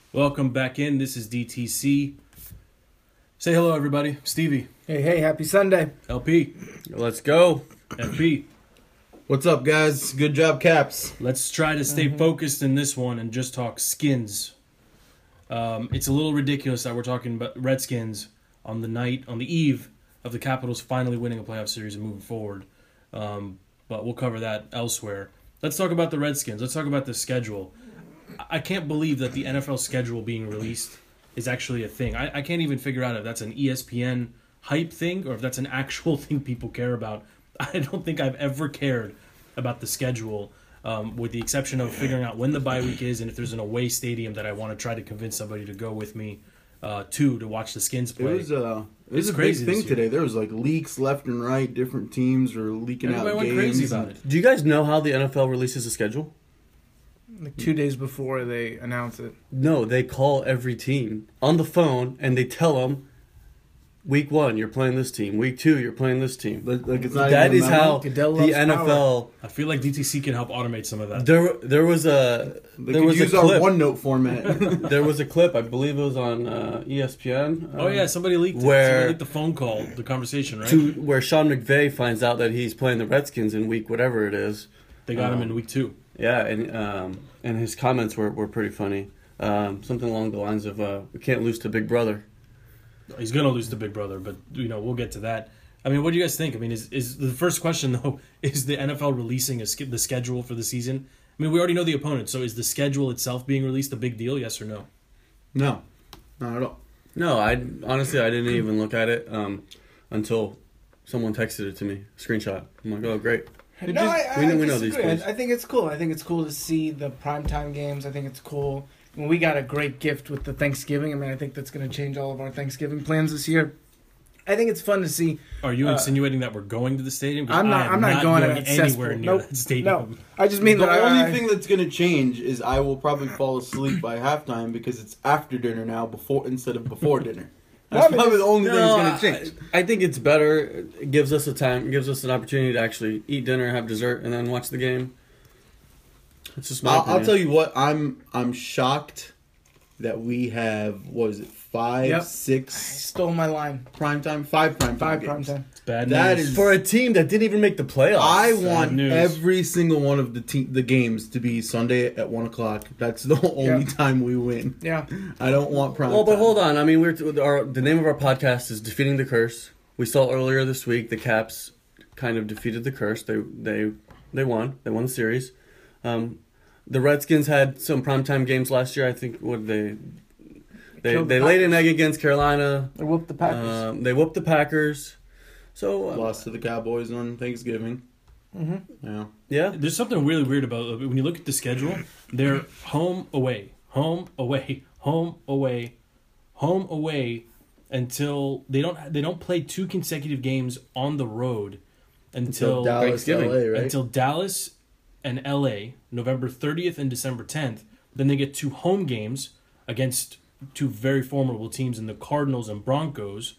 Welcome back in. This is DTC. Say hello, everybody. Stevie. Hey, happy Sunday. LP. Let's go. FP. What's up, guys? Good job, Caps. Let's try to stay focused in this one and just talk skins. It's a little ridiculous that we're talking about Redskins on the eve of the Capitals finally winning a playoff series and moving forward. But we'll cover that elsewhere. Let's talk about the Redskins. Let's talk about the schedule. I can't believe that the NFL schedule being released is actually a thing. I can't even figure out if that's an ESPN hype thing or if that's an actual thing people care about. I don't think I've ever cared about the schedule, with the exception of figuring out when the bye week is and if there's an away stadium that I want to try to convince somebody to go with me to watch the Skins play. It was a crazy big thing today. There was like leaks left and right. Different teams were leaking Everybody out went games. crazy about it. Do you guys know how the NFL releases a schedule? Like 2 days before they announce it. No, they call every team on the phone and they tell them, week 1, you're playing this team. Week 2, you're playing this team. Like it's not That even is a memo. how Goodell the loves NFL. I feel like DTC can help automate some of that. There was a They there could was use a our clip. OneNote format. There was a clip. I believe it was on ESPN. Oh yeah, somebody leaked it. where- Somebody leaked the phone call, the conversation, right? to where Sean McVay finds out that he's playing the Redskins in week whatever it is. They got him in week 2. Yeah, and his comments were pretty funny. Something along the lines of, "We can't lose to Big Brother." He's going to lose to Big Brother, but we'll get to that. I mean, what do you guys think? I mean, is the first question though, is the NFL releasing the schedule for the season? I mean, we already know the opponent, so is the schedule itself being released a big deal? Yes or no? No, not at all. No, I didn't even look at it until someone texted it to me, screenshot. I'm like, oh great. No, we know these disagree. plays. I think it's cool. I think it's cool to see the primetime games. I think it's cool. I mean, we got a great gift with the Thanksgiving. I mean, I think that's going to change all of our Thanksgiving plans this year. I think it's fun to see. Are you insinuating that we're going to the stadium? 'Cause I'm not going to that anywhere cesspool. near Nope. that stadium. No, I just mean The that only thing that's going to change is I will probably fall asleep by halftime because it's after dinner now instead of before dinner. That's probably the only thing that's going to change. I think it's better. It gives us an opportunity to actually eat dinner, have dessert, and then watch the game. It's just my I'll opinion. tell you what. I'm shocked that we have five, Yep. 6 stole my line. primetime, 5 primetime 5 games. primetime. It's bad That news. is- For a team that didn't even make the playoffs. I Sad want news. every single one of the games to be Sunday at 1:00. That's the only time we win. Yeah. I don't want prime. Well, but time. hold on. I mean, the name of our podcast is Defeating the Curse. We saw earlier this week the Caps kind of defeated the curse. They won. They won the series. The Redskins had some primetime games last year. I think they Killed the laid an Packers. egg against Carolina. They whooped the Packers. They whooped the Packers. So Lost to the Cowboys on Thanksgiving. Yeah. yeah, There's something really weird about when you look at the schedule. They're home, away, home, away, home, away, home, away, until they don't play 2 consecutive games on the road until Dallas, Thanksgiving. LA, right? until Dallas and LA, November 30th and December 10th. Then they get 2 home games against 2 very formidable teams in the Cardinals and Broncos,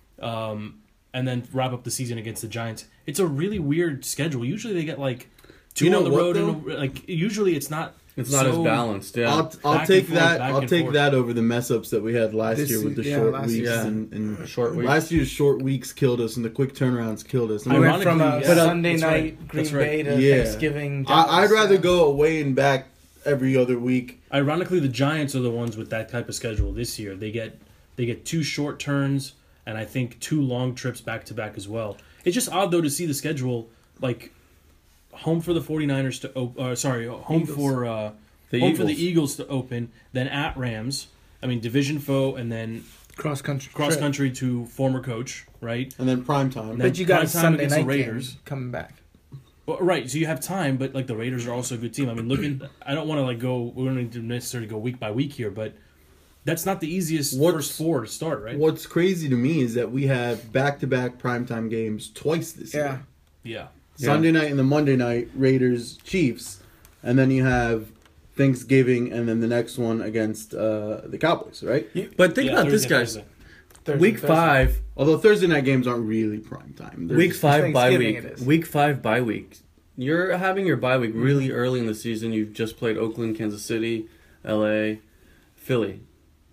and then wrap up the season against the Giants. It's a really weird schedule. Usually they get like 2 You know on the what, road, though? and like usually it's not. it's not as balanced. Yeah, I'll Back take and forth, that. back I'll and take forth. that over the mess ups that we had last This year with the se- yeah, short last weeks year. Yeah. and short weeks. last year's short weeks killed us and the quick turnarounds killed us. We And went from a Ironically, yeah. Sunday That's night right. Green That's right. Bay to Yeah. Thanksgiving. I'd Dallas. rather go away and back every other week. Ironically, the Giants are the ones with that type of schedule this year. They get 2 short turns and I think 2 long trips back to back as well. It's just odd though to see the schedule like home for the 49ers to home Eagles. for The home for Eagles. the Eagles to open, then at Rams. I mean division foe, and then cross country. cross trip. country to former coach, right? And then prime time. Then But you got a prime time Sunday against the night Raiders. game coming back. Well, right, so you have time, but like the Raiders are also a good team. I mean, I don't want to we don't need to necessarily go week by week here, but that's not the easiest first 4 to start, right? What's crazy to me is that we have back-to-back primetime games twice this Yeah. year. Yeah. Sunday night and the Monday night, Raiders, Chiefs. And then you have Thanksgiving and then the next one against the Cowboys, right? But think Yeah, about this, Thursday, guys. Thursday. Thursday, Week Thursday. 5, Although Thursday night games aren't really prime time. They're week just- 5 bye Thanksgiving week. it is. Week 5 bye week. You're having your bye week really early in the season. You've just played Oakland, Kansas City, LA, Philly.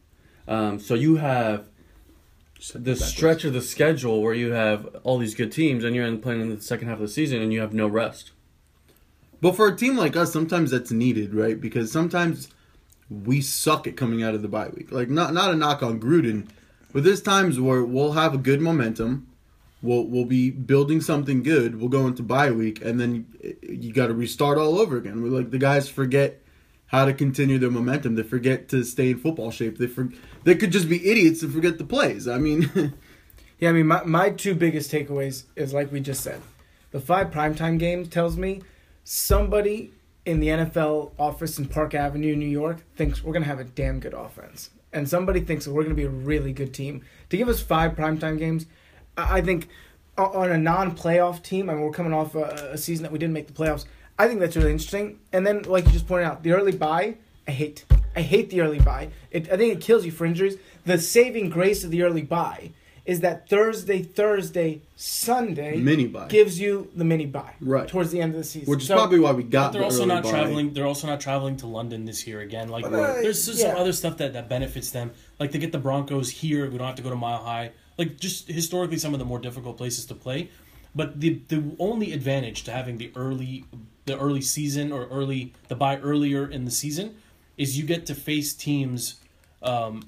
So you have the stretch of the schedule where you have all these good teams, and you're playing in the second half of the season, and you have no rest. But for a team like us, sometimes that's needed, right? Because sometimes we suck at coming out of the bye week. Like, not a knock on Gruden, but there's times where we'll have a good momentum. We'll be building something good. We'll go into bye week, and then you got to restart all over again. The guys forget how to continue their momentum. They forget to stay in football shape. They could just be idiots and forget the plays. I mean, yeah. I mean, my two biggest takeaways is like we just said, the 5 primetime games tells me somebody in the NFL office in Park Avenue, New York, thinks we're gonna have a damn good offense, and somebody thinks that we're gonna be a really good team. To give us 5 primetime games, I think on a non-playoff team, I mean, we're coming off a season that we didn't make the playoffs. I think that's really interesting. And then, like you just pointed out, the early bye, I hate the early bye. I think it kills you for injuries. The saving grace of the early bye is that Thursday, Sunday mini bye gives you the mini bye right towards the end of the season. Which is probably why we got. They're also not traveling. They're also not traveling to London this year again. Like there's some other stuff that benefits them. Like they get the Broncos here. We don't have to go to Mile High. Like just historically, some of the more difficult places to play. But the only advantage to having the early season or the bye earlier in the season is you get to face teams. No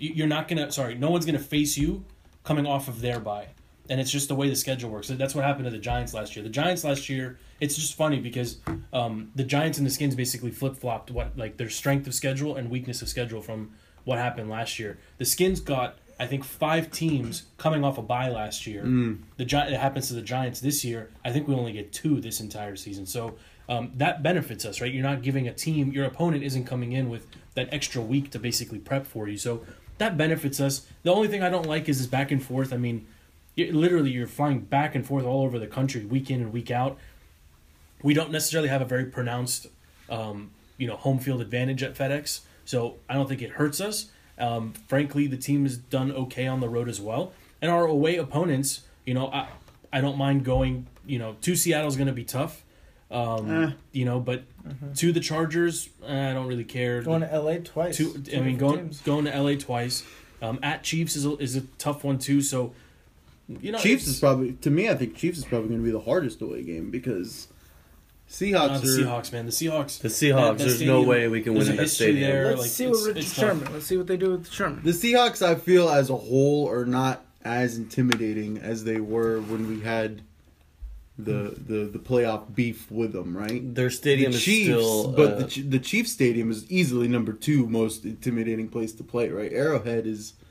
one's gonna face you coming off of their bye, and it's just the way the schedule works. That's what happened to the Giants last year. The Giants last year, it's just funny because the Giants and the Skins basically flip flopped their strength of schedule and weakness of schedule from what happened last year. The Skins got, I think, 5 teams coming off a bye last year. It happens to the Giants this year. I think we only get 2 this entire season. So that benefits us, right? You're not giving a team, your opponent isn't coming in with that extra week to basically prep for you. So that benefits us. The only thing I don't like is this back and forth. I mean, you're flying back and forth all over the country week in and week out. We don't necessarily have a very pronounced, home field advantage at FedEx. So I don't think it hurts us. Frankly, the team has done okay on the road as well. And our away opponents, I don't mind going, to Seattle's going to be tough. But to the Chargers, I don't really care. Going to LA twice. Going to LA twice. At Chiefs is a tough one too. So, Chiefs is probably, to me, I think Chiefs is probably going to be the hardest away game because Seahawks the Seahawks, man. The Seahawks. There's stadium, no way we can win at that stadium. There. Let's see what Richard Sherman. Let's see what they do with Sherman. The Seahawks, I feel, as a whole, are not as intimidating as they were when we had the playoff beef with them, right? Their stadium is still... But the Chiefs stadium is easily number 2 most intimidating place to play, right? Arrowhead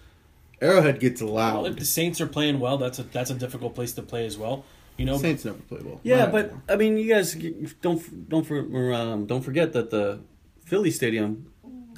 gets loud. Well, if the Saints are playing well, that's a difficult place to play as well. Saints never play well. Yeah, but I mean, you guys don't forget that the Philly stadium.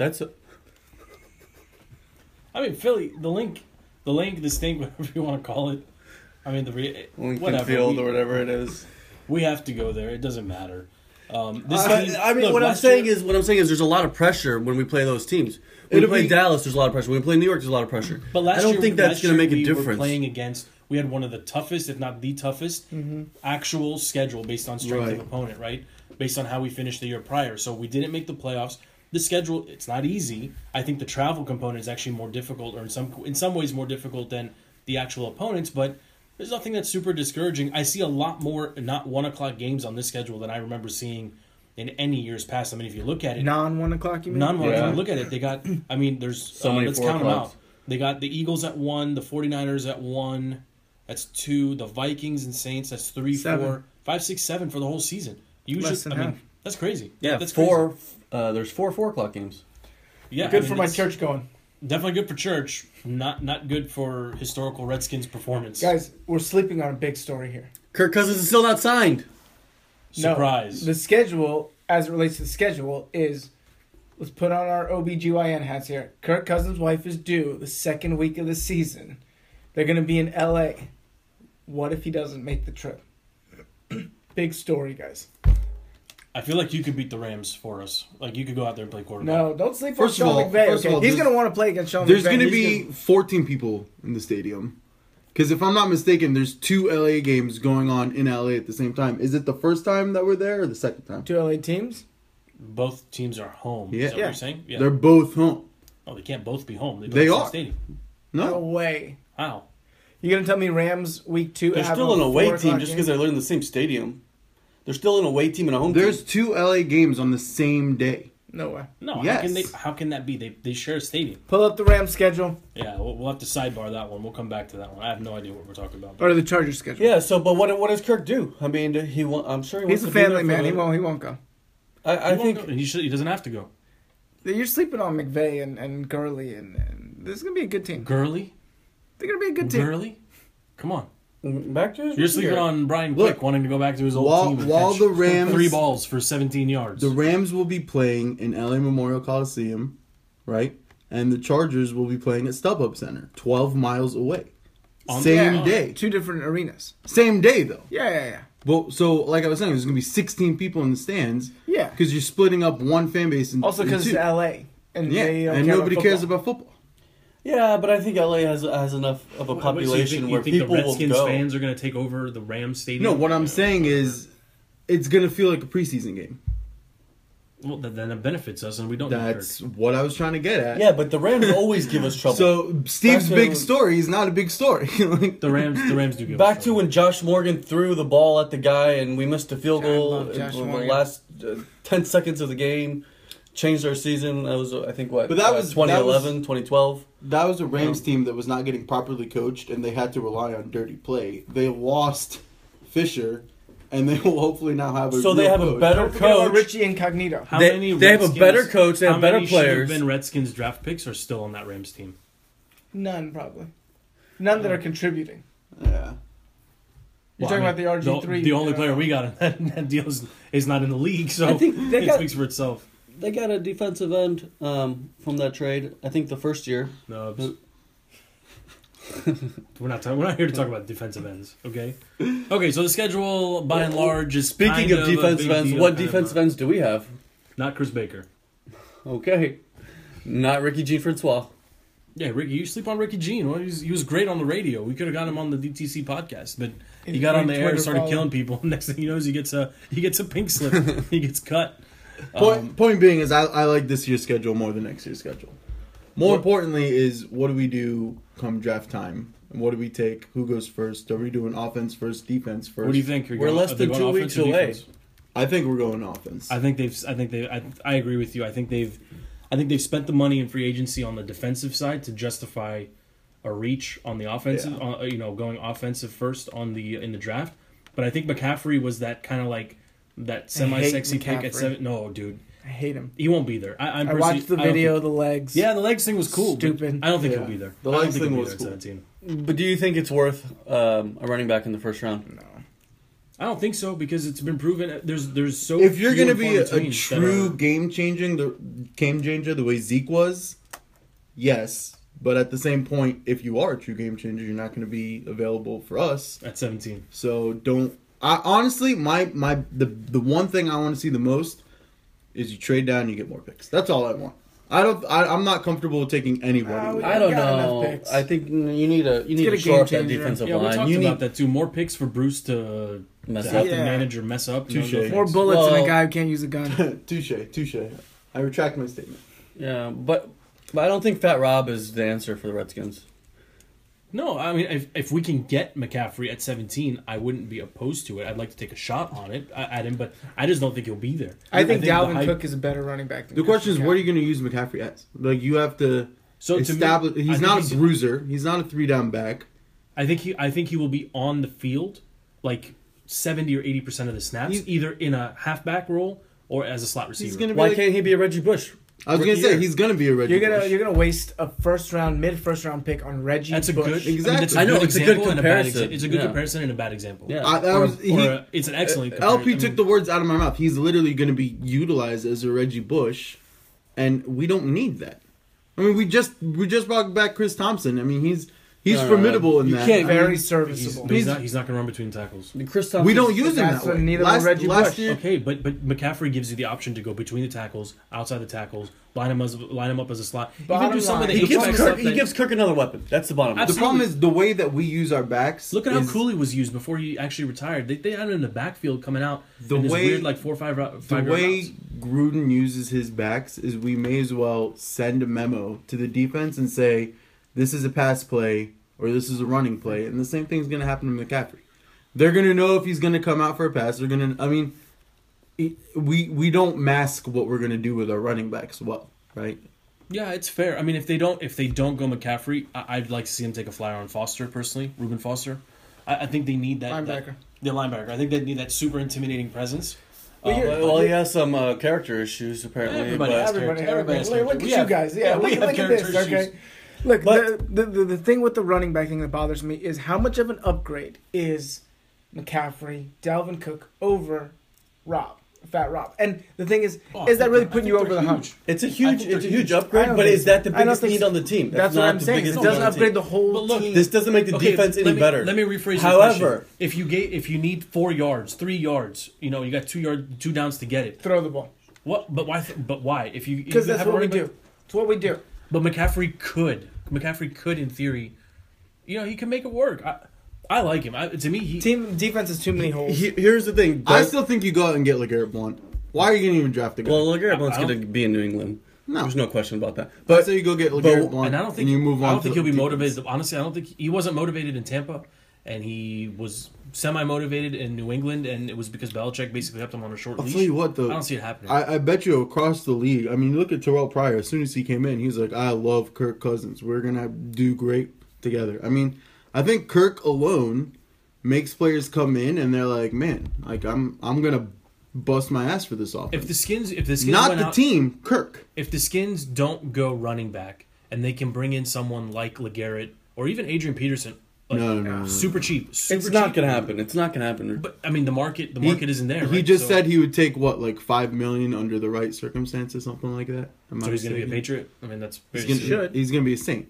Philly, the link, the stink, whatever you want to call it. I mean, Lincoln Field or whatever it is. We have to go there. It doesn't matter. What I'm saying is there's a lot of pressure when we play those teams. When we play Dallas, there's a lot of pressure. When we play New York, there's a lot of pressure. But I don't think that's going to make a difference. We had one of the toughest, if not the toughest, actual schedule based on strength of opponent, right? Based on how we finished the year prior. So we didn't make the playoffs. The schedule, it's not easy. I think the travel component is actually more difficult, or in some ways more difficult than the actual opponents, but there's nothing that's super discouraging. I see a lot more not 1 o'clock games on this schedule than I remember seeing in any years past. I mean, if you look at it... Non-1 o'clock, you mean? Non-1 o'clock. Look at it. They got... I mean, there's... so many let's 4 count them o'clocks. out. They got the Eagles at 1, the 49ers at 1... That's 2. The Vikings and Saints, that's 3, 4, 5, 6, 7 for the whole season. Less than half. That's crazy. Yeah, that's 4. Crazy. There's 4 4 games. Yeah, good for my church going. Definitely good for church. Not good for historical Redskins performance. Guys, we're sleeping on a big story here. Kirk Cousins is still not signed. Surprise. No, the schedule, as it relates to the schedule, is... Let's put on our OBGYN hats here. Kirk Cousins' wife is due the second week of the season. They're going to be in L.A. What if he doesn't make the trip? Big story, guys. I feel like you could beat the Rams for us. Like, you could go out there and play quarterback. No, don't sleep on Sean McVay. Okay? He's going to want to play against Sean McVay. There's going to be 14 people in the stadium. Because if I'm not mistaken, there's 2 LA games going on in LA at the same time. Is it the first time that we're there or the second time? 2 LA teams? Both teams are home. Yeah. Is that what you're saying? Yeah. They're both home. Oh, they can't both be home. They both have are. Stadium. No No, way. How? You gonna tell me Rams week 2? They're have still a an away 4 team o'clock just game? because they're in the same stadium. They're still an away team and a home there's team. 2 LA games on the same day. No way. No, Yes. how can that be? They share a stadium. Pull up the Rams schedule Yeah, we'll have to sidebar that one. We'll come back to that one. I have no idea what we're talking about. or the Chargers schedule. Yeah. So, but what does Kirk do? I mean, I'm sure he wants He's a to be there family for man. the- He won't go. I He think. won't go. He doesn't have to go. You're sleeping on McVay and Gurley, and this is gonna be a good team. Gurley, They're gonna be a good team. Gurley, come on. Back to his You're rookie sleeping year. on Brian Look, Quick wanting to go back to his old while- team. And while catch the Rams- 3 balls for 17 yards. The Rams will be playing in LA Memorial Coliseum, right? And the Chargers will be playing at StubHub Center, 12 miles away. On- Same Yeah, day. 2 different arenas. Same day, though. Yeah. Well, so like I was saying, there's going to be 16 people in the stands Yeah. because you're splitting up one fan base into Also because two. it's LA, and Yeah, they don't and care nobody cares football. about football. Yeah, but I think LA has enough of a What, so population you where think people the will Redskins go. fans are going to take over the Rams stadium? No, what I'm saying is it's going to feel like a preseason game. Well, then it benefits us, and we don't. need That's what I was trying to get at. Yeah, but the Rams always give us trouble. So Steve's Back to- big story is not a big story. Like, Kirk. The Rams do give. Back us to when Josh Morgan threw the ball at the guy and we missed a field I goal love in Josh the Morgan. last 10 seconds of the game. Changed our season. That was, I think, what? But that was- 2011, 2012. that was a Rams team that was not getting properly coached, and they had to rely on dirty play. They lost Fisher, and they will hopefully now have a So they real have a coach. better Don't forget about coach. Richie Incognito. How They- many they have a Redskins- better coach, they have how better many should have players. been Redskins draft picks are still on that Rams team. None probably. None that are contributing. Yeah. You're Well, talking I about the RG3. The only player we got in that deal is not in the league, so I think they it got- speaks for itself. They got a defensive end from that trade. I think the first year. No, we're not here to talk about defensive ends. Okay. Okay. So the schedule, by and large, is Speaking kind of a defensive big ends, deal, what kind of defensive a- ends do we have? Not Chris Baker. Okay. Not Ricky Jean Francois. Yeah, Ricky. You sleep on Ricky Jean. Well, he was great on the radio. We could have got him on the DTC podcast, but he got on the air and Twitter started follow. killing people. Next thing he knows, he gets a pink slip. He gets cut. Point being is I like this year's schedule more than next year's schedule. More What- importantly is what do we do come draft time? And what do we take? Who goes first? Are we doing offense first, defense first? What do you think? We're less than 2 weeks away. I think we're going offense. I agree with you. I think they've spent the money in free agency on the defensive side to justify a reach on the offensive. Yeah. Going offensive first in the draft. But I think McCaffrey was that kind of like that semi-sexy pick McCaffrey. at 7. No, dude, I hate him. he won't be there. I'm I personally- watched the I don't video, think- the legs. yeah, the legs thing was cool. but Stupid. I don't think Yeah. he'll be there. The I don't legs think thing he'll be was there cool. at 17. But do you think it's worth a running back in the first round? No. I don't think so because it's been proven. There's so. If you're few going to and be far a between true that are- game changer the way Zeke was, yes. But at the same point, if you are a true game changer, you're not going to be available for us. at 17. So don't. I honestly, the one thing I want to see the most is you trade down, and you get more picks. That's all I want. I'm not comfortable with taking anybody. We I don't got enough know. picks. I think you need get to a shore game up that changer. defensive Yeah, we line. talked You about need that too. More picks for Bruce to mess have up. the Yeah. manager mess up. Touche. No More thanks. bullets than Well- a guy who can't use a gun. Touche. I retract my statement. Yeah, but I don't think Fat Rob is the answer for the Redskins. No, I mean, if we can get McCaffrey at 17, I wouldn't be opposed to it. I'd like to take a shot on it at him, but I just don't think he'll be there. I think the Dalvin hype- Cook is a better running back. Than The question is, Christian what are you going to use McCaffrey as? Like you have to So to establish. me, I he's think not a bruiser. He's not a 3-down back. I think he will be on the field like 70 or 80% of the snaps, He's- either in a halfback role or as a slot receiver. He's going to be. Why Like, can't he be a Reggie Bush? I was going to say year? he's going to be a Reggie. You're gonna Bush. waste a mid-first round pick on Reggie. That's a Bush. good. Exactly. I, mean, that's a I know, good it's a good example and a bad comparison. It's a good Yeah. comparison and a bad example. Yeah. It's an excellent. LP comparison. took the words out of my mouth. He's literally going to be utilized as a Reggie Bush, and we don't need that. I mean, we just brought back Chris Thompson. I mean, He's No, no, formidable in you that. can't- Very He's, serviceable. but he's not going to run between tackles. Chris Thompson. We don't use him That's that way. neither will Reggie Bush. year, Okay, but McCaffrey gives you the option to go between the tackles, outside the tackles, line him up as a slot. Bottom Even do some of the line. He gives, HVAC Kirk, stuff he that- gives Kirk another weapon. That's the bottom line. the problem is the way that we use our backs. Look at how is Cooley was used before he actually retired. They had him in the backfield coming out. The in this way- weird like 4 or 5 The yard way routes. Gruden uses his backs is we may as well send a memo to the defense and say, this is a pass play or this is a running play. And the same thing's going to happen to McCaffrey. They're going to know if he's going to come out for a pass. They're going to, I mean, we don't mask what we're going to do with our running backs well, right? Yeah, it's fair. I mean, if they don't go McCaffrey, I'd like to see him take a flyer on Foster personally, Reuben Foster. I think they need that Linebacker. The linebacker. I think they need that super intimidating presence. Well, he has some character issues apparently. Everybody but- has Everybody, Everybody has look character. at We you have- guys. yeah, Yeah, we look have at character this. Okay, issues. look. But- The thing with the running back thing that bothers me is how much of an upgrade is McCaffrey, Dalvin Cook over Fat Rob. And the thing is Oh, that really I putting think you over they're the hump? huge. It's a I huge, think it's a they're huge huge. I upgrade, don't but think is that the so. I don't biggest think need so. on the team? That's what not I'm the saying. It biggest need doesn't on the upgrade team. the whole But look, team. This doesn't make the defense any let better. me rephrase your However, question. If you need 4 yards, 3 yards, you got 2 downs to get it. Throw the ball. What? But why? But why? If you Because that's have a what we running back- do. It's what we do. But McCaffrey could. McCaffrey could, in theory, he can make it work. I like him. To me, Team defense has too many holes. Here's the thing. I still think you go out and get LeGarrette Blount. Why are you going to even draft the guy? Well, LeGarrette Blount's I don't- going to be in New England. No. There's no question about that. But I But say you go get LeGarrette Blount and I don't think you move on. I don't think to he'll be defense. motivated. Honestly, I don't think he wasn't motivated in Tampa, and he was semi-motivated in New England, and it was because Belichick basically kept him on a short I'll leash. tell you what, though. I don't see it happening. I bet you across the league. I mean, look at Terrell Pryor. As soon as he came in, he was like, "I love Kirk Cousins. We're gonna do great together." I mean, I think Kirk alone makes players come in and they're like, "Man, like I'm gonna bust my ass for this offense." if the Skins Not went the out, team, Kirk. if the Skins don't go running back, and they can bring in someone like LeGarrette or even Adrian Peterson, like, No. super cheap. Super it's not cheap. going to happen. It's not going to happen. But I mean, the market isn't there. He right? just So- said he would take what, like $5 million under the right circumstances, something like that. Am I So he's going to be a mistaken? Patriot. I mean, that's He's very gonna, he's gonna be a Saint.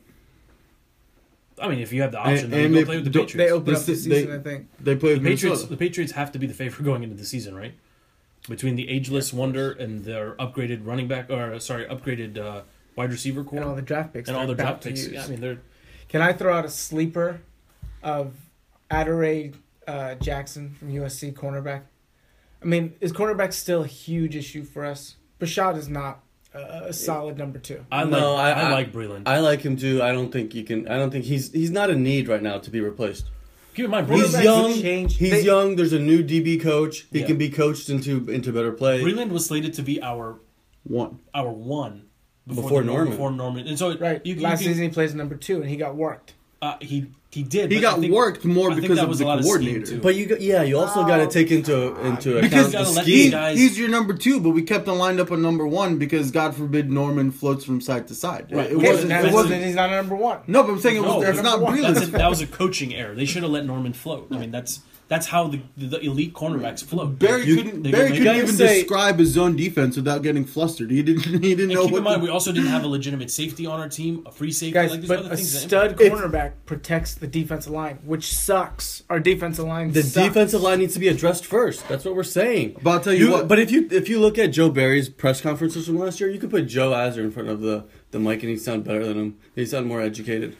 I mean, if you have the option, And- then and you if go play with the the- Patriots. They open up the They- season, I think. They play with The Patriots, Minnesota. the Patriots have to be the favorite going into the season, right? Between the ageless wonder and their upgraded running back, upgraded wide receiver core, And all the draft picks. and all they're the about draft to picks. use. Yeah, I mean, they're Can I throw out a sleeper of Adoree Jackson from USC cornerback? I mean, is cornerback still a huge issue for us? Brashad is not a solid number 2. I No, like Breland. I like him too. I don't think he's not a need right now to be replaced. Keep in mind, He's Quarterbacks young. change. He's They- young. There's a new DB coach. He Yeah. can be coached into better play. Breland was slated to be our One. one Before Norman. Before Norman, and so Right. Last season he plays number 2, and he got worked. he did. He but got I think- worked more I think because that of was the a lot of scheme, coordinator. too. But you also got to take into account Because the gotta let scheme. these guys- he's your number 2, but we kept him lined up at number 1 because God forbid Norman floats from side to side. Right. It Okay, wasn't. That It wasn't. he's not a number 1. No, but I'm saying No, it's not number one. Breland. that was a coaching error. They should have let Norman float. I mean, that's how the elite cornerbacks float. Barry You- couldn't. they Barry go couldn't make- even say- describe his zone defense without getting flustered. He didn't. He didn't And know keep what. in mind, to- we also didn't have a legitimate safety on our team, a free safety. Guys, like, there's but other a things that stud impact. cornerback protects the defensive line, which sucks. Our defensive line The sucks. defensive line needs to be addressed first. That's what we're saying. But I'll tell you what. But if you look at Joe Barry's press conferences from last year, you could put Joe Azar in front of the mic and he'd sound better than him. He'd sound more educated.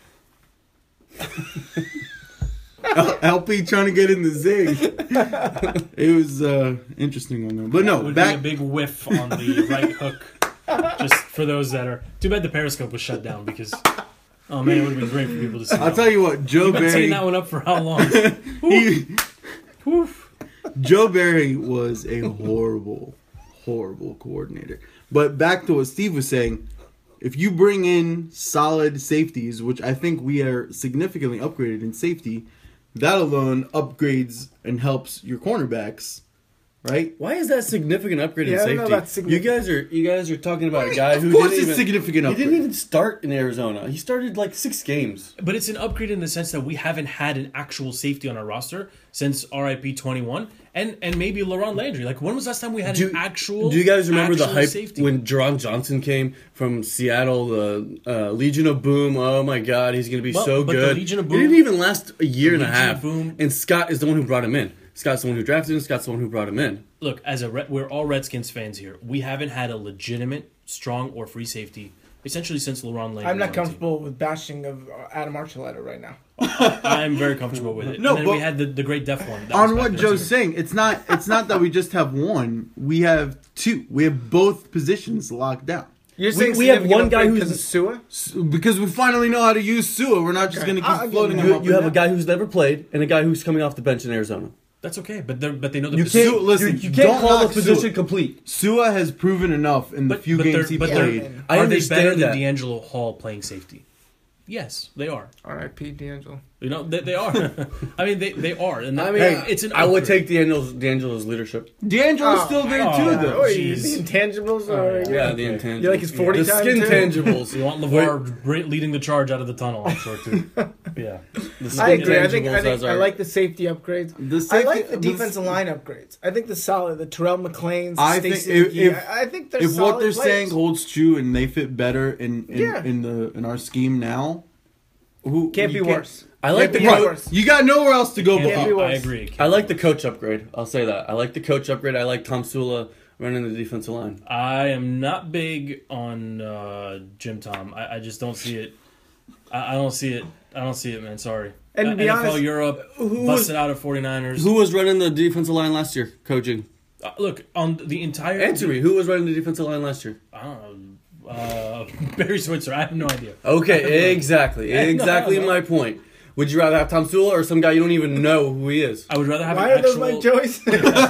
LP trying to get in the zig. It was interesting one though. But no, would back. be a big whiff on the right hook. Just for those that are too bad the Periscope was shut down because oh man, it would have been great for people to see. I'll tell you what, Joe You've been Barry. teeing that one up for how long? he- Woof. Joe Barry was a horrible, horrible coordinator. But back to what Steve was saying, if you bring in solid safeties, which I think we are significantly upgraded in safety, that alone upgrades and helps your cornerbacks. right? Why is that a significant upgrade Yeah, in no, safety? that's significant. You guys are talking about a guy who Of course didn't it's even, significant He upgrade. didn't even start in Arizona. He started like 6 games. But it's an upgrade in the sense that we haven't had an actual safety on our roster since RIP 21 and maybe Laurent Landry. Like, when was the last time we had an actual Do you guys remember the actual hype safety? when Jerron Johnson came from Seattle? The Legion of Boom. Oh my God, he's going to be Well, so but the good. Legion of It Boom- didn't even last a year and a Legion of half. Boom- And Scott is the one who brought him in. Scott's the one who drafted him. Scott's the one who brought him in. Look, we're all Redskins fans here. We haven't had a legitimate, strong, or free safety essentially since Laurent Landry. I'm was not on the team. comfortable with bashing of Adam Archuleta right now. I'm very comfortable with it. No, and then but- we had the great Def one. That was On back what then, Joe's too. saying, it's not that we just have one. We have two. We have both positions locked down. You're saying we have significant one guy upgrade who's- because of Sua? Because we finally know how to use Sua. We're not just Okay. going to I'll keep give floating you him that. up. You have a and guy who's never played and a guy who's coming off the bench in Arizona. That's okay, but they know the You position. can't, listen, you don't can't call the knock position Sua. complete. Sua has proven enough in the few games he they're- played. I are they understand better that. than D'Angelo Hall playing safety? Yes, they are. R.I.P. D'Angelo. You know, they are. I mean, they are. And I mean, it's an I would upgrade. take D'Angelo's leadership. D'Angelo's still there oh, too, yeah. though. Oh, the jeez. intangibles? Or, Yeah, the intangibles. You like his 40 the time skin too? tangibles. You want LeVar leading the charge out of the tunnel, I'm sure, too. Yeah. The I skin agree. I tangibles as I our- like the safety upgrades. The safety- I like the the- defensive line upgrades. I think the solid, the Terrell McLean's, I Stacey think if- McGee, I think they're If solid what they're players. saying holds true and they fit better in our scheme now, who Can't you be worse. I like Can't the be coach. worse. You got nowhere else to go Can't Can't but be be- worse. I agree. I like the coach upgrade. I'll say that. I like the coach upgrade. I like Tom Sula running the defensive line. I am not big on Jim Tom. I just don't see it. I don't see it. I don't see it, man. Sorry. And to be NFL honest, Europe who busted out of 49ers. Who was running the defensive line last year, coaching? Look, on the entire... Answer me. Who was running the defensive line last year? I don't know. Barry Switzer. I have no idea. Okay, exactly. Yeah, no, Exactly no. my point. Would you rather have Tom Sula or some guy you don't even know who he is? I would rather have why an are those actual... my choices?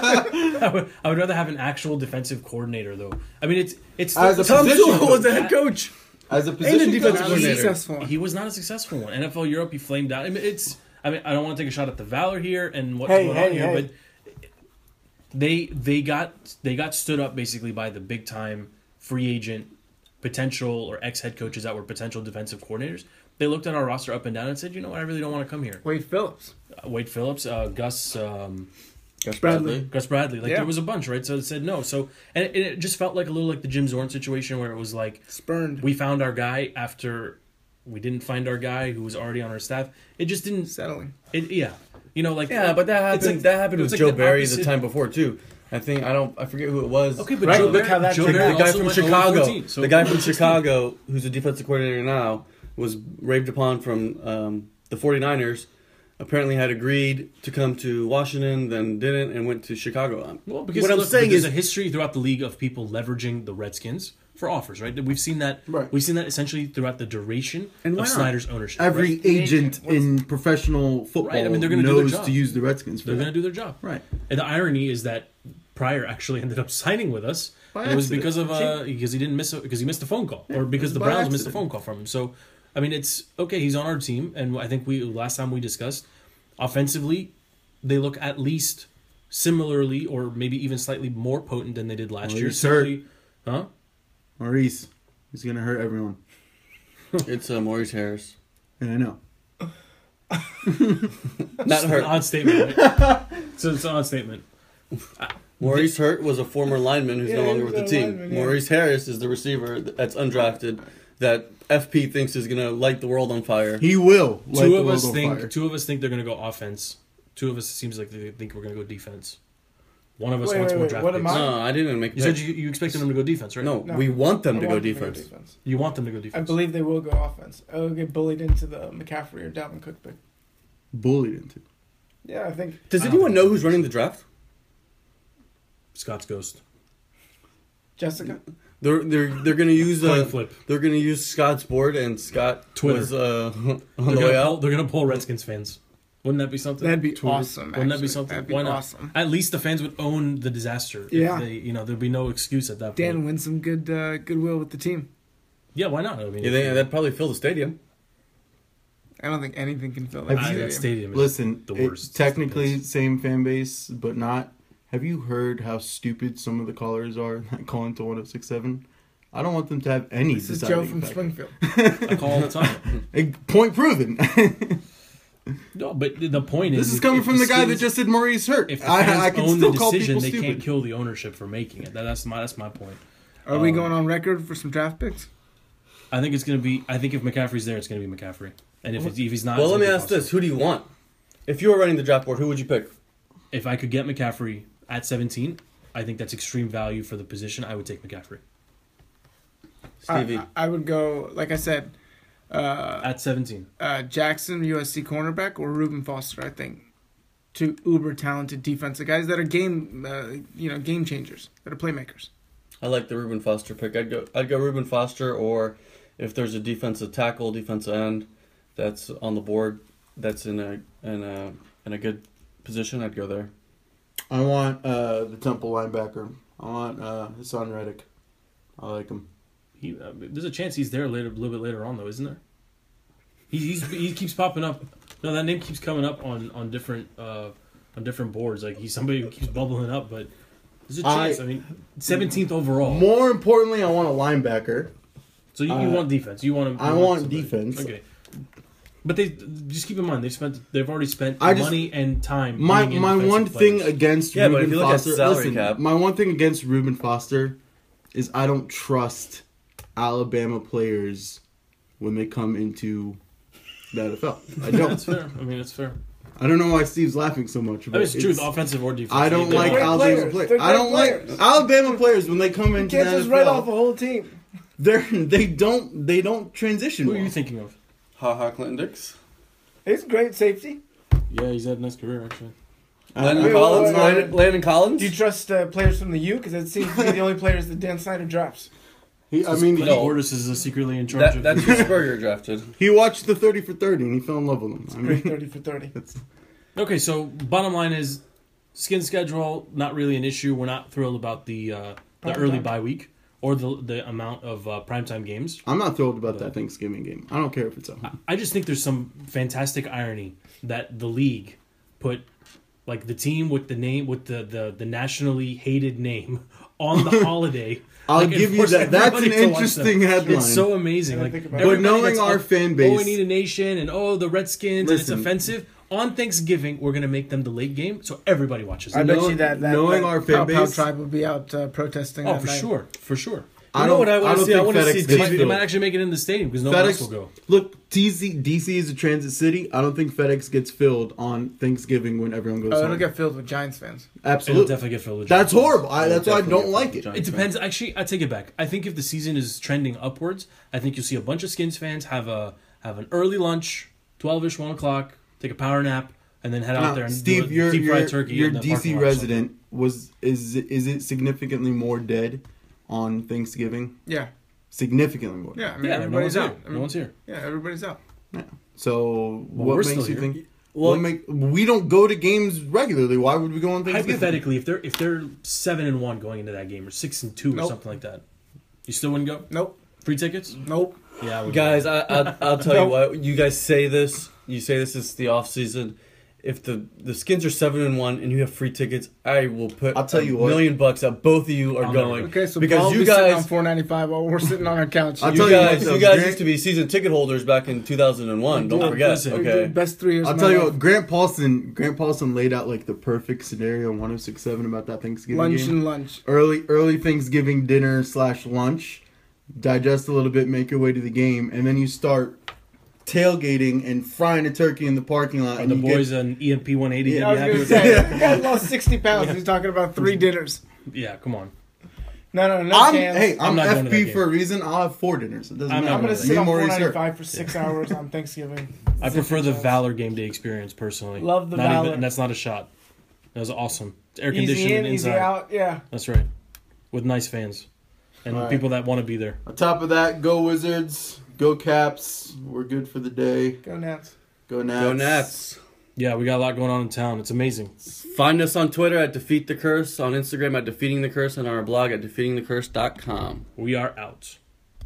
I would rather have an actual defensive coordinator, though. I mean, it's As a Tom position Sula coach. was the head coach. as a And position a defensive coach, coordinator. Successful. He was not a successful one. NFL Europe, he flamed out. I mean, I don't want to take a shot at the Valor here and what's Hey, going hey, on here, hey. but they got stood up basically by the big time free agent potential or ex head coaches that were potential defensive coordinators. They looked at our roster up and down and said, you know what, I really don't want to come here. Wade Phillips. Wade Phillips, Gus Bradley. Bradley, like Yeah. there was a bunch, right? So it said no. So and it just felt like a little like the Jim Zorn situation where it was like Spurned. we found our guy after we didn't find our guy who was already on our staff. It just didn't. Settling. Yeah, you know, like Yeah, but that it's happened. like- that happened it's with like Joe the Barry opposite- the time before too. I forget who it was. Okay, but Right, Joe look how that Joe turned Barry out. The guy also from went Chicago. 0-14, so- The guy from Chicago, who's a defensive coordinator now, was raved upon from the 49ers. Apparently had agreed to come to Washington, then didn't, and went to Chicago. Well, because what I'm look, saying there's is, a history throughout the league of people leveraging the Redskins for offers, right? We've seen that. Right. We've seen that essentially throughout the duration And why of not? Snyder's ownership. every right? agent What's- in professional football Right, I mean, they're gonna do their knows job. to use the Redskins for They're that. going to do their job. Right. And the irony is that Pryor actually ended up signing with us. By And it was accident. because of because he missed a phone call, or because it the was by Browns missed a accident. phone call from him. So, I mean, it's okay. He's on our team, and I think last time we discussed offensively, they look at least similarly, or maybe even slightly more potent than they did last Well, year. he's hurt. Similarly- Huh? Maurice, he's gonna hurt everyone. it's Maurice Harris. And I know. Not It's an hurt. odd statement. Right? So it's an odd statement. Maurice Hurt was a former lineman who's Yeah, no he longer was with the a team. lineman, yeah. Maurice Harris is the receiver that's undrafted that FP thinks is going to light the world on fire. He will. light Two the of world us on think. fire. Two of us think they're going to go offense. Two of us it seems like they think we're going to go defense. One of us Wait, wants wait, more wait, draft what picks. am I? No, I didn't make You said you expected them to go defense, right? No, No. we want them I to go want them defense. You want them to go I defense. believe they will go offense. I'll get bullied into the McCaffrey or Dalvin Cook pick. Bullied into. Yeah, I think. Does anyone know who's running the draft? Scott's ghost. Jessica? They're going to use Coin flip. they're going to use Scott's board, and Scott Twitter. was on They're the way gonna out. they're gonna pull Redskins fans. Wouldn't that be something? That'd be Twitter. awesome. Wouldn't that be actually. something? That'd be Why not? awesome. At least the fans would own the disaster. Yeah. If they, there'd be no excuse at that point. Dan wins some goodwill with the team. Yeah, why not? I mean, You think that'd probably fill the stadium? I don't think anything can fill that Have you- that stadium. stadium is Listen, the it's worst. technically same fan base, but not. have you heard how stupid some of the callers are that call into 106.7? I don't want them to have any This is Joe deciding from factor. Springfield. I call all the time. Point proven. No, but the point is, This is coming if from the guy that Skins- just said Maurice hurt. If the fans I can own still the call decision, people they stupid. can't kill the ownership for making it. That's my point. Are we going on record for some draft picks? I think it's gonna be. I think if McCaffrey's there, it's gonna be McCaffrey. And if he's not, Well, it's let me gonna be ask Foster. this: who do you want? If you were running the draft board, who would you pick? If I could get McCaffrey at 17, I think that's extreme value for the position. I would take McCaffrey Stevie. I would go, like I said, at 17. Jackson, USC cornerback, or Reuben Foster. I think two uber talented defensive guys that are game changers, that are playmakers. I like the Reuben Foster pick. I'd go Reuben Foster, or if there's a defensive tackle, defensive end that's on the board, that's in a good position, I'd go there. I want the Temple linebacker. I want Hassan Reddick. I like him. There's a chance he's there a little bit later on, though, isn't there? He keeps popping up. No, that name keeps coming up on different boards. Like he's somebody who keeps bubbling up, but there's a chance. I mean, 17th overall. More importantly, I want a linebacker. So you want defense. You want. I want defense. Okay. But they just keep in mind they've already spent I just- money and time. My bringing in my defensive one thing players. against Yeah, but Reuben if you look at Foster, salary listen, cap- my one thing against Reuben Foster is I don't trust Alabama players when they come into the NFL. I That's don't. fair. I mean, it's fair. I don't know why Steve's laughing so much. I But mean, it's true. Offensive or defense. I don't They- like great Alabama players. players. They're I don't great like players. Alabama players when they come You into can't the just NFL. write off a whole team. They don't transition. Who are well. you thinking of? Ha Clinton Dix. He's a great safety. Yeah, he's had a nice career actually. Landon wait, Collins. wait, wait. Landon Collins. Do you trust players from the U? Because it seems to be the only players that Dan Snyder drafts. I mean, Clinton Bordas is secretly in charge of. That's who Spurrier drafted. he watched the 30 for 30 and he fell in love with him. I Great mean, 30 for 30. Okay, so bottom line is, skin schedule not really an issue. We're not thrilled about the early time. bye week or the amount of primetime games. I'm not thrilled about that Thanksgiving game. I don't care if it's at home. I just think there's some fantastic irony that the league put like the team with the name with the nationally hated name on the holiday. I'll Like, give you force that. That's an everybody to watch interesting them. headline. It's so amazing. Yeah, Like, think about it. But everybody knowing that's our up, fan oh, base- we need a nation, and oh, the Redskins, Listen. and it's offensive. On Thanksgiving, we're gonna make them the late game, so everybody watches. I it. bet Knowing- you that knowing our fan Pow base- Tribe will be out protesting. Oh, that for night. sure, for sure. You know what I wanna don't see? I think wanna FedEx see gets They TV. might filled. actually make it in the stadium because no one else will FedEx. go. Look, DC is a transit city. I don't think FedEx gets filled on Thanksgiving when everyone goes Oh, home. it'll get filled with Giants fans. It'll Absolutely. definitely get filled with That's Giants. horrible. That's why I Definitely don't like it. Giants It depends. Actually, I take it back. I think if the season is trending upwards, I think you'll see a bunch of Skins fans have an early lunch, 12ish, 1 o'clock, take a power nap, and then head out Now, there and Steve, do a your deep fried turkey. your in the parking DC lot or something. resident is it significantly more dead on Thanksgiving? Yeah, Significantly more. yeah. I mean, Yeah, no everybody's one's out. here. No one's here. Yeah, everybody's out. So Well, what we're makes still you here. think? Well, We don't go to games regularly. Why would we go on Thanksgiving? Hypothetically, if they're 7-1 going into that game or 6-2 or Nope. something like that, you still wouldn't go? Nope. Free tickets? Nope. Yeah, I would. Guys, I'll tell you Nope. what. You guys say this. You say this is the off season. If the Skins are 7-1 and you have free tickets, I will put I'll tell you what. $1 million that both of you are I'm going. Okay, so because Paul you will be sitting on guys, $4.95 while we're sitting on our couch. I'll you tell you what, guys, though, you guys Grant- used to be season ticket holders back in 2001. Don't Yeah, forget. listen, Okay. Best 3 years. I'll of tell my you life. what. Grant Paulson laid out like the perfect scenario on 106.7 about that Thanksgiving Lunch game. and lunch. Early Thanksgiving dinner / lunch. Digest a little bit, make your way to the game, and then you start tailgating and frying a turkey in the parking lot. Are And the you boys get, an EMP 180? Yeah, I Gonna was be happy going to with say, that? the guy lost 60 pounds. He's talking about 3 dinners. Yeah, come on. No I'm cans. I'm not going to that FP game. for a reason. I'll have 4 dinners. It doesn't I'm matter. I'm going to to sit on Maurice Hurt. $4.95 for 6 hours on Thanksgiving. I prefer the Valor game day experience personally. Love the Not Valor. and that's not a shot. That was awesome. It's air Easy conditioned in, inside. easy out. Yeah. That's right. With nice fans and All right. people that want to be there. On top of that, go Wizards, go Caps. We're good for the day. Go Nats. Go Nats. Go Nats. Yeah, we got a lot going on in town. It's amazing. Find us on Twitter at Defeat the Curse, on Instagram at Defeating the Curse, and on our blog at defeatingthecurse.com. We are out.